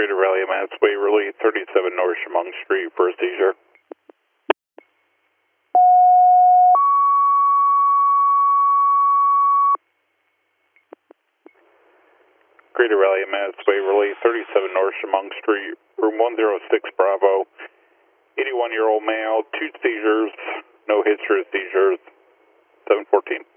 Greater Raleigh, Mass. Waverly, 37 North Chemung Street for a seizure. Greater Raleigh, Mass. Waverly, 37 North Chemung Street, room 106 Bravo. 81-year-old male, 2 seizures, no history of seizures, 714.